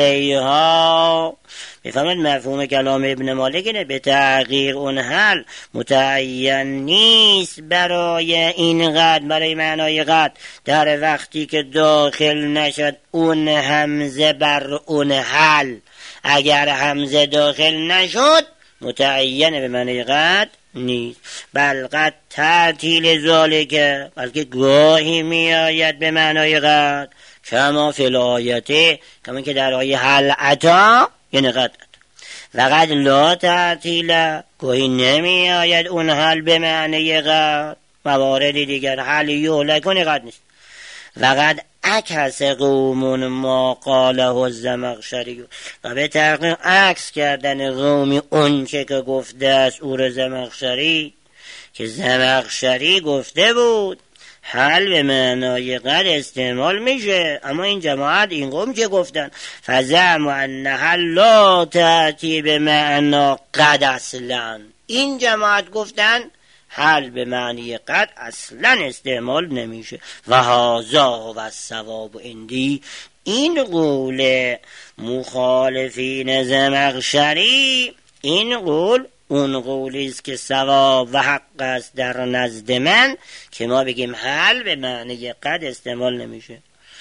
علیها. میفهمید مفهوم کلام ابن مالک اینه به تحقیق اون حل متعین نیست برای این قد، برای معنای قد در وقتی که داخل نشد اون همزه بر اون حل. اگر همزه داخل نشد متعین به معنی قد نیست، بل قد تعطیل ذالکه، بلکه گاهی می آید به معنای قد کما فی الآیته، کما که در آیه حل عطا یعنی قد. و قد لا تعطیل، گاهی نمی آید اون حل به معنی قد. مواردی دیگر حل یهلکون قد نیست. و قد عکس قومون ما قاله الزمخشری، و به تحقیق عکس کردن قومی اون چه که گفته است او زمخشری، که زمخشری گفته بود حل به معنای قد استعمال میشه، اما این جماعت این قوم چه گفتن؟ فزعموا ان حل لا تأتی به معنا قد اصلا. این جماعت گفتن حل به معنی قد اصلا استعمال نمیشه. و هذا و الصواب عندی، این قول مخالفین زمخشری این قول اون قولی است که صواب و حق است در نزد من که ما بگیم حل به معنی قد استعمال نمیشه.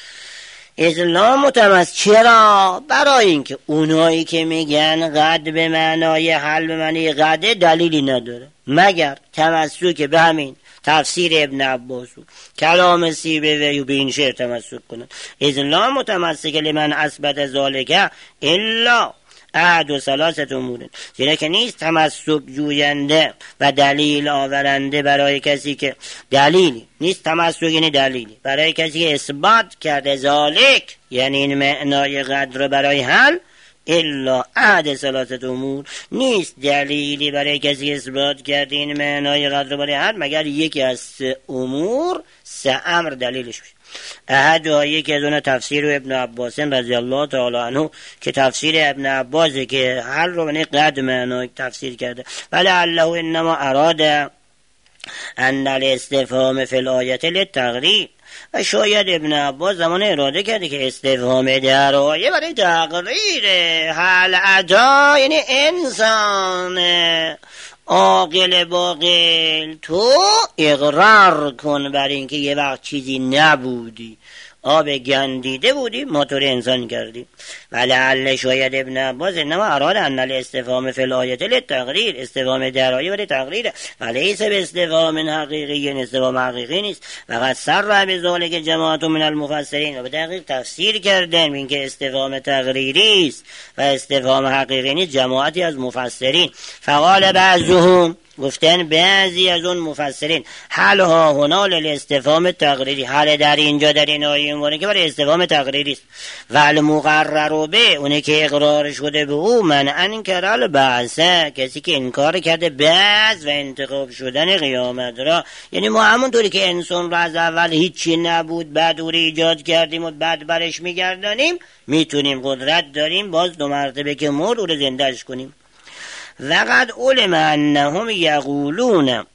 اسلام متمس چرا؟ برای اینکه اونایی که میگن قد به معنای حل به معنی قده دلیلی نداره مگر تمسک به همین تفسیر ابن عباس و کلام سیبوی و به این شعر تمسک کنند. اسلام متمسک لمن اثبت ذالک الا احد و ثلاثت امور، زیرا که نیست تمسک جوینده و دلیل آورنده برای کسی که دلیلی نیست، تمسک یعنی دلیلی برای کسی که اثبات کرده ذالک یعنی این معنای قدر رو برای حل، الا احد ثلاثت امور نیست دلیلی برای کسی اثبات کرده این معنای قدر رو برای حل مگر یکی از سه امور، سه امر دلیلش میشه. احد و یکی از اون تفسیر ابن عباس رضی الله تعالی عنه که تفسیر ابن عباسه که حل رو به قد معنای تفسیر کرده. ولی الله انما اراد ان الاستفهام فی الآیه للتغریب، و شاید ابن عباس زمان اراده کرده که استفهام در آیه برای تقریر حل ادا، یعنی انسان عاقل باقل تو اقرار کن بر اینکه یه وقت چیزی نبودی، آب گندیده بودی ما تو رو انسان کردی. ولعل شاید ابن عباس انما اراد ان الاستفهام فی الآیه للتقریر، استفهام در آیه برای تقریر ولیس به استفهام حقیقی، استفهام حقیقی نیست. وقد سر بذالک جماعت من المفسرین، و به دقیق تفسیر کردن این که استفهام تقریری است و استفهام حقیقی نیست جماعتی از مفسرین. فقال بعضهم، گفتن بعضی از اون مفسرین حل ها هنا للاستفهام تقریری، حل در اینجا در این آیه مونه که برای استفهام تقریری است. و المقرر به اونه که اقرار شده به او من انکر البعث، کسی که انکار کرده بعث و انتخاب شدن قیامت را، یعنی ما همونطوری که انسان را از اول هیچی نبود بعد او را ایجاد کردیم و بعد برش میگردانیم، میتونیم قدرت داریم باز دو مرتبه که مرد او را زندهش کنیم. وقد علم انهم یقولون،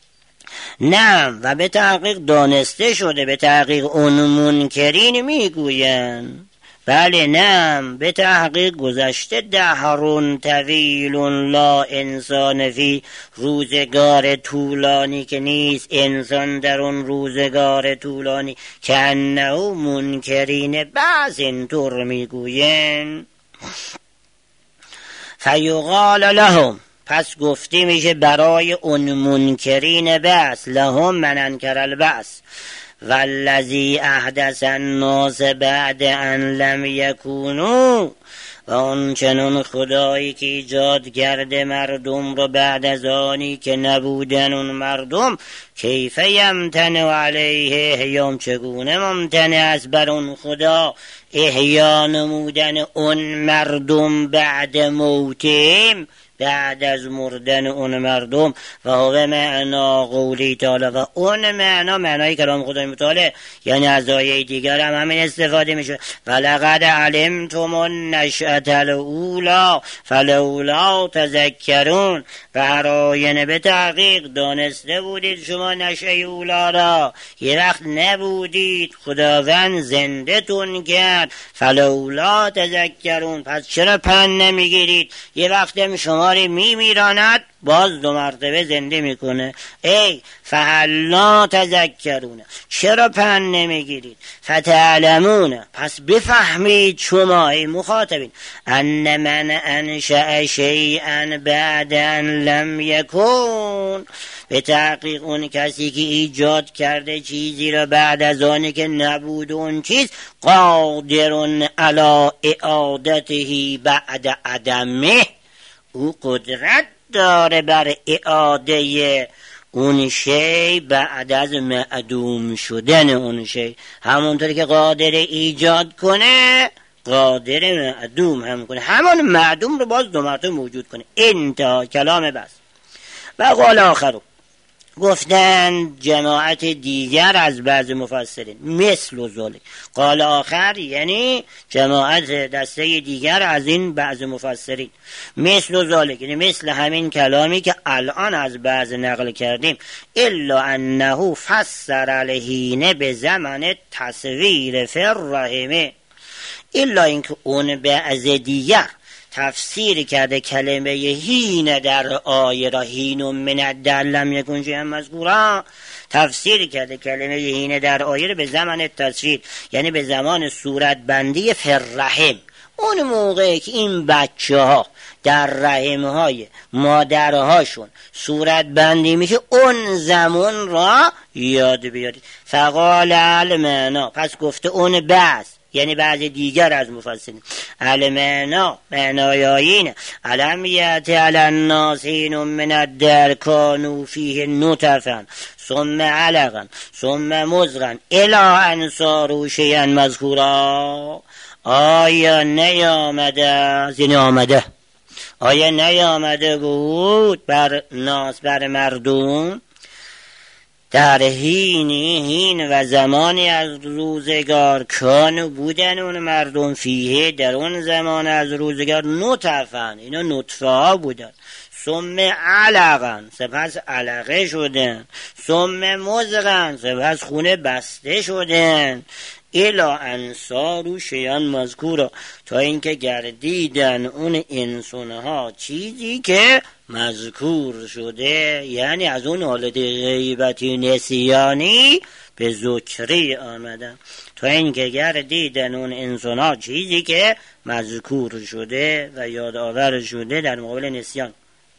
نعم و به تحقیق دانسته شده، به تحقیق اون منکرین میگوین، بله نعم به تحقیق گذشته دهرون طویل لا انسان فی، روزگار طولانی که نیست انسان در اون روزگار طولانی، که انه منکرین بعض اینطور میگوین. فیقال لهم، پس گفته میشه برای اون منکرین بس، لهم من انکر البعث والذی احدث الناس بعد ان لم یکونوا، و اون چنون خدایی که ایجاد کرده مردم رو بعد از آنی که نبودن اون مردم، کیف یمتنع علیه احیام، چگونه ممتنع است بر اون خدا احیا نمودن اون مردم بعد موتیم، بعد از مردن اون مردم. و هو معنا قولی تعالی، و اون معنا معنای کلام خدای متعال، یعنی از آیه دیگر هم همین استفاده میشه. ولقد علمتم النشأة الاولی فلولا تذکرون، و هر آینه به تحقیق دانسته بودید شما نشأه اولا را، یه وقت نبودید خداوند زنده تون کرد، فلولا تذکرون، پس چرا پند نمیگیرید؟ یه وقت شما رو میمیراند باز دو مرتبه زنده میکنه. ای فهلا تذکرون، چرا پند نمیگیرید؟ فتعلمون، پس بفهمید شما ای مخاطبین، ان من انشأ شیئا بعد ان لم یکون، به تحقیق اون کسی که ایجاد کرده چیزی را بعد از آنی که نبود اون چیز، قادر علی اعادته بعد عدمه، او قدرت داره بر اعاده اون شی بعد از معدوم شدن اون شی، همونطوری که قادر ایجاد کنه قادر معدوم هم کنه، همون معدوم رو باز دو مرتبه موجود کنه. انتها کلام بس. و قال آخرو، گفتن جماعت دیگر از بعض مفسرین مثل و ذالک، قال آخر یعنی جماعت دسته دیگر از این بعض مفسرین، مثل و ذالک یعنی مثل همین کلامی که الان از بعض نقل کردیم، الا انه فسر الحین به زمن تصویر فی الرحمه، الا اینکه اون بعض دیگر تفسیر کرده کلمه هین در آیه را، هین من الدهر لم یکن شیئا مذکورا، تفسیر کرده کلمه هین در آیه را به زمان تشریع، یعنی به زمان صورت بندی فررحم. اون موقعی که این بچه ها در رحم های مادرهاشون صورت بندی میشه، اون زمان را یاد بیارید. فقال المعنا، پس گفته اون بعض، یعنی بعض دیگر از مفسرین، المعنا معنای اینه، علم یأتی علی الناس حین من الدهر کانوا فیه نطفة ثم علقا ثم مضغا الی ان صاروا شیئا مذکورا. آیا نیامده، یعنی آمده، آیا نیامده بود بر ناس، بر مردم، در حینی، حین و زمانی از روزگار، کانو بودن اون مردم، فیه در اون زمان از روزگار، نطفن، اینا نطفه ها بودن، ثم علقن سپس علقه شدن، ثم مضغن سپس خونه بسته شدن، الا انصارو شیئا مذکورا تا اینکه گردیدن اون انسانها چیزی که مذکور شده، یعنی از اون حالت غیبتی نسیانی به ذکری آمدن، تا اینکه گردیدن اون انسانها چیزی که مذکور شده و یادآور شده در مقابل نسیان.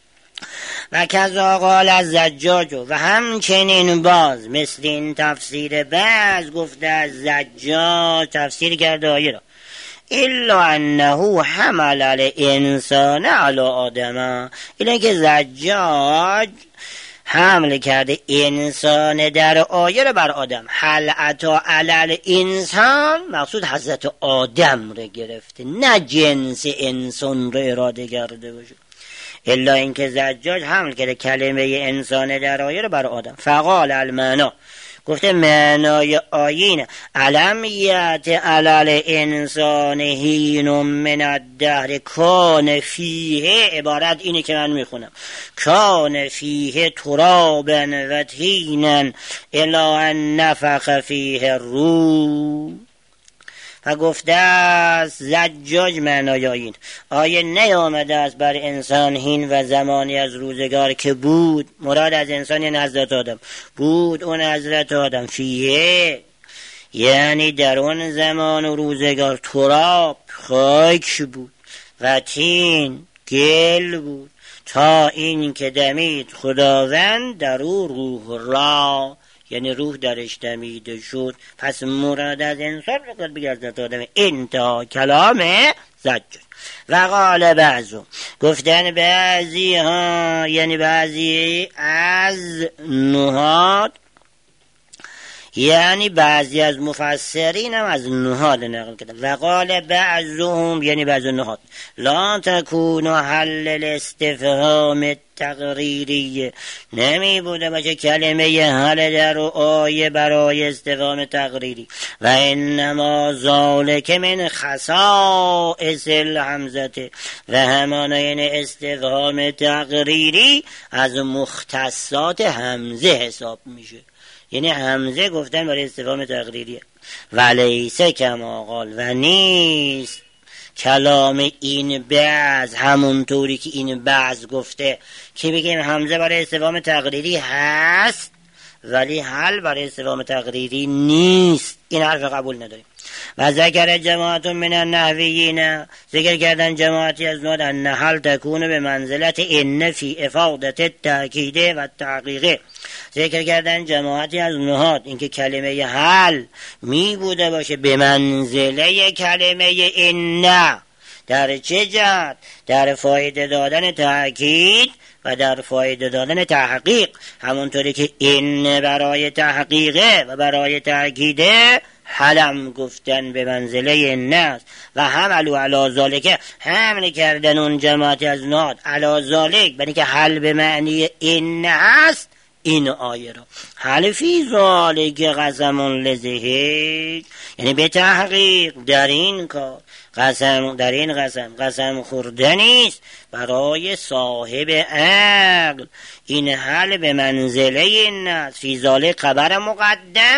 و کذا قال از زجاج، و همچنین باز مثل این تفسیر بعض گفته از زجاج، تفسیر کرده آیه را، الا انه حمل الانسان علی آدم، اینه که زجاج حمل کرده انسان در آیه را بر آدم. هل اتی علی الانسان مقصود حضرت آدم را گرفته، نه جنس انسان را اراده کرده باشه. الا اینکه زجاج حمل کرده کلمه انسان در آیه رو بر آدم. فقال المعنا، گفته معنای آیین، علم یأتی علی الانسان حین من الدهر کان فیه، عبارت اینه که من میخونم، کان فیه ترابا و طینا الی ان نفخ فیه الروح. و گفته است زجاج معنای این آیه نیامده است بر انسان حین و زمانی از روزگار که بود، مراد از انسان یعنی حضرت آدم، بود اون حضرت آدم، فیه یعنی در اون زمان و روزگار، تراب خاک بود و طین گل بود، تا این که دمید خداوند در او روح را، یعنی روح درش دمیده شد. پس مراد از انسان بگرد بگرد آدم. انتها کلام زجاج. و قال بعضو، گفتن بعضی ها یعنی بعضی از نهاد، یعنی بعضی از مفسرین هم از نهاد نقل کردن. و قال بعضهم یعنی بعض نهاد، لا تکون حل الاستفهام تقریری، نمی بوده باشه کلمه حل در آیه برای استفهام تقریری. و انما ذالک من خصائص الهمزه، و همان این استفهام تقریری از مختصات همزه حساب میشه، یعنی همزه گفتن برای استفهام تقریریه. ولیسه کما قال، و نیست کلام این بعض همونطوری که این بعض گفته که بگیم همزه برای استفهام تقریری هست ولی حل برای استفهام تقریری نیست، این حرف قبول نداریم. و ذکر جماعت من النحویین، ذکر کردن جماعتی از نحو ان حل تکون به منزلت ان فی افاضه التاکید و تحقیق، ذکر کردن جماعتی از نحات اینکه کلمه حل می بوده باشه به منزله کلمه ان. در چه جهت؟ در فایده دادن تأکید و در فایده دادن تحقیق، همونطوری که این برای تحقیقه و برای تأکیده، حلم گفتن به منزله این است. و حملو علی ذالک، حمل کردن اون جماعتی از نحات علی ذالک، برای که حل به معنی این است، این آیه را حل فی ذالک قسم لذهیج، یعنی به تحقیق در این کار قسم، در این قسم قسم خوردنیست برای صاحب عقل. این حل به منزله این است. فی ذالک خبر مقدم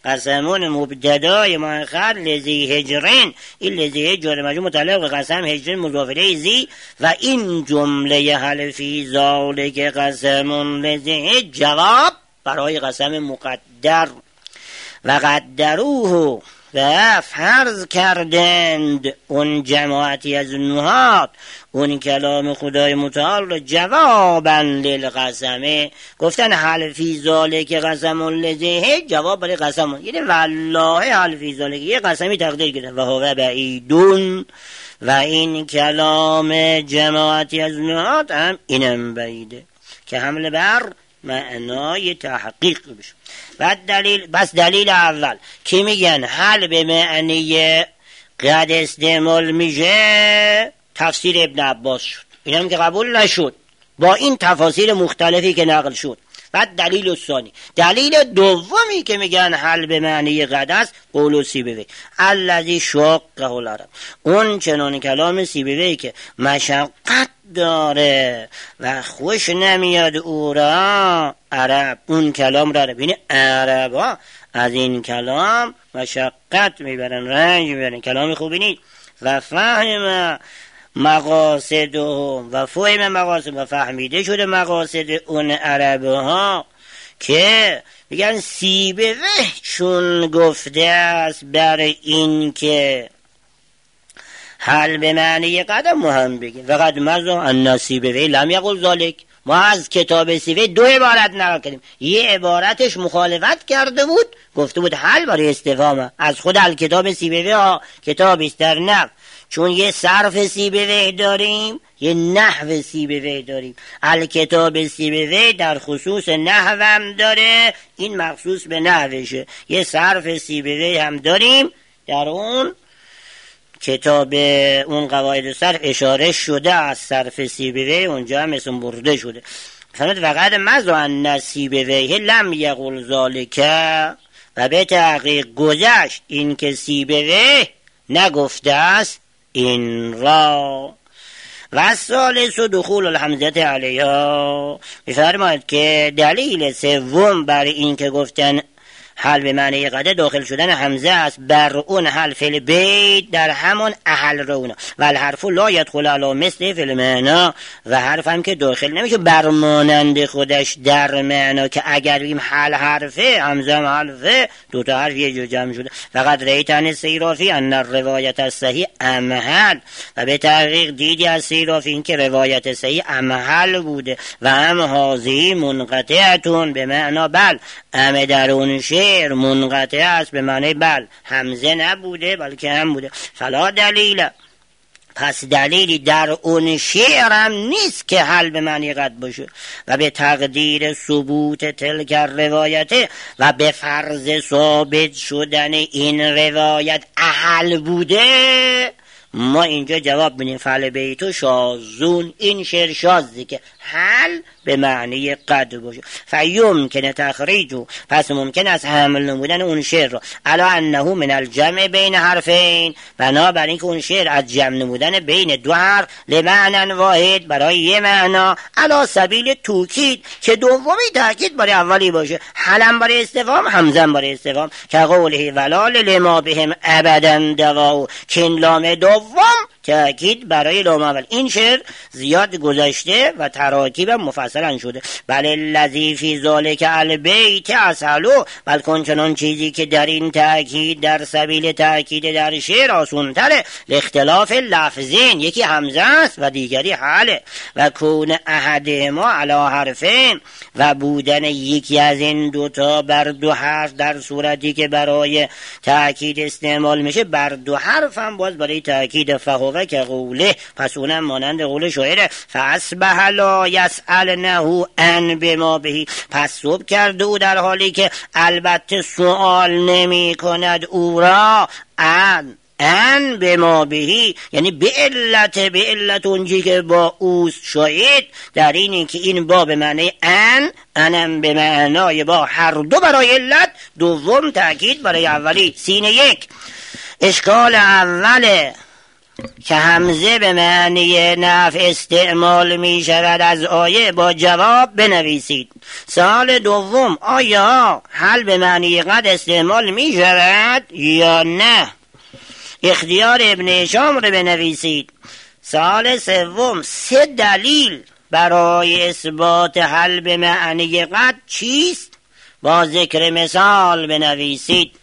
قسمون مبتدای مؤخر لذی هجرین، این لذی هجر مجموع متعلق به قسم هجرین مضاف الیه ذی و این جمله هل فی ذالک قسمون لذی هجر جواب برای قسم مقدر و قدروه و فرض کردند اون جماعتی از نحات اون کلام خدای متعال رو جوابا للقسمه، گفتن حل فی ذالک قسم لذیه جواب برای قسم، یعنی والله حل فی ذالک یه قسمی تقدیر گرفت و هو بعیدون و این کلام جماعتی از نحات هم اینم بعیده که حمله بر معنای تحقیق بشه. بعد دلیل، بس دلیل اول که میگن حل به معنی قد استعمال میشه تفسیر ابن عباس شد، این هم که قبول نشد با این تفاسیر مختلفی که نقل شد. بعد دلیل ثانی، دلیل دومی که میگن حل به معنی قد است قول سیبوی الذی شاقه العرب، اون چنان کلام سیبوی که مشقت داره و خوش نمیاد او را عرب، اون کلام را عرب، یعنی عرب ها از این کلام مشقت میبرن، رنج میبرن، کلام خوبی نیست. و فهم مقاصدهم و فهم مقاصد و فهمیده شده مقاصد اون عرب ها که میگن سیبوی چون گفته است برای این که حل به معنی قدم مهم بگیم و قد مزا ان سیبوی لم یقل ذالک، ما از کتاب سیبوی دو عبارت نقل کردیم، یه عبارتش مخالفت کرده بود گفته بود حل برای استفهام از خود الکتاب سیبوی ها کتابی است در نحو، چون یه صرف سیبوی داریم یه نحو سیبوی داریم، الکتاب سیبوی در خصوص نحو هم داره، این مخصوص به نحوشه، یه صرف سیبوی هم داریم در اون کتاب اون قواعد صرف اشاره شده از صرف سیبوی اونجا هم اسم برده شده. فرمود وقد مزا ان سیبوی لم یقل ذالک و به تحقیق گذشت این که سیبوی نگفته است این را. و ثالث دخول الحمزه علیها، می‌فرماید که دلیل سوم برای این که گفتن حل به معنی قد داخل شدن حمزه است بر اون حل فی البیت در همون احل رونا و الحرف لا يدخل علی مثل فی المعنی، و حرف هم که داخل نمیشه بر مانند خودش در معنا که اگر بگیم حل حرفه حمزه هم حرفه دو تا حرف یه جا جمع شده. فقط ریتن سیرافی ان روایت الصحیح امحل، و به تحقیق دیدی از سیرافی این که روایت صحیح امحل بوده و هم حاضی منقطعتون به معنا بل، ام در اون شعر منقطع است به معنی بل، حمزه نبوده بلکه هم بوده. فلا دلیل، پس دلیلی در اون شعر هم نیست که حل به معنی قد باشه. و به تقدیر ثبوت تلک روایت و به فرض ثابت شدن این روایت احل بوده، ما اینجا جواب بدیم فعل بیتو شاذون، این شعر شاذی که حل به معنی قد باشه. فیمکن تخریجو، پس ممکن است حمل نمودن اون شعر رو علی انه من الجمع بین حرفین، بنابراین اینکه اون شعر از جمع نمودن بین دو حرف لمعنی واحد برای یه معنا علی سبیل توکید که دومی تاکید برای اولی باشه، حلم برای استفهام حمزم برای استفهام که قوله ولال لما بهم ابدا دواو که این لام دوم تأکید برای لام اول. این شعر زیاد گذشته و تراکیب مفصلا شده. بل الذی فی ذالک البیت اسهلو، بلکه چنان چیزی که در این تأکید در سبیل تأکید در شعر آسان تره، لاختلاف لفظین، یکی حمزه است و دیگری حله، و کون احدهما علی حرفین، و بودن یکی از این دوتا بر دو حرف در صورتی که برای تأکید استعمال میشه بر دو حرف هم باز برای تأکید فهو که قوله، پس اونم مانند قول شاعره فاصبح لا یسألنه ان بما بهی، پس صبح کرده او در حالی که البته سوال نمی کند او را ان ان بما بهی، یعنی به علت به علت اونجی که با اوست شاید در اینی که این با به معنی ان، انم به معنای با، هر دو برای علت، دوم تأکید برای اولی. سینه یک اشکال اوله که همزه به معنی نفع استعمال می شود از آیه با جواب بنویسید. سوال دوم، آیا هل به معنی قد استعمال می شود یا نه؟ اختیار ابن هشام رو بنویسید. سوال سوم، سه دلیل برای اثبات هل به معنی قد چیست؟ با ذکر مثال بنویسید.